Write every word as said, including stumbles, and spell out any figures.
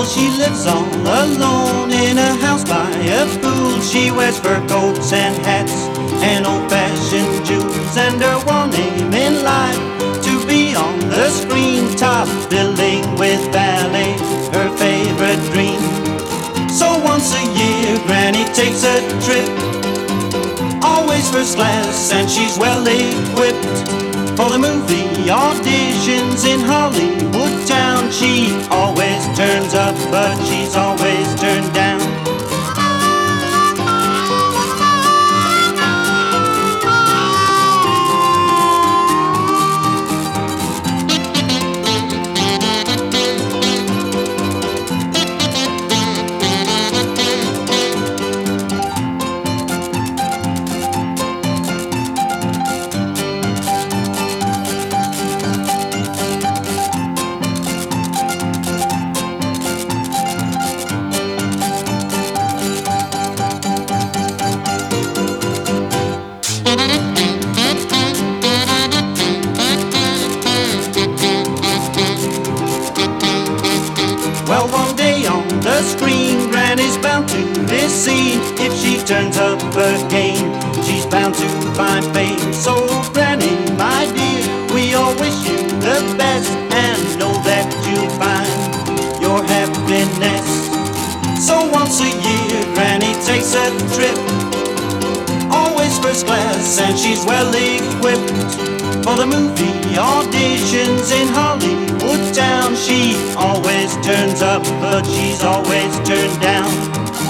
She lives all alone in a house by a pool. She wears fur coats and hats and old-fashioned jewels, and her one aim in life to be on the screen, top billing with ballet, her favorite dream. So once a year Granny takes a trip, always first class, and she's well equipped for the movie auditions in Hollywood town. She always turns up, but she's always turned down. Well, one day on the screen, Granny's bound to be seen. If she turns up again, she's bound to find fame. So, Granny, my dear, we all wish you the best, and know that you'll find your happiness. So once a year, Granny takes a trip, always first class, and she's well equipped for the movie auditions in Hollywood town. She always turns up, but she's always turned down.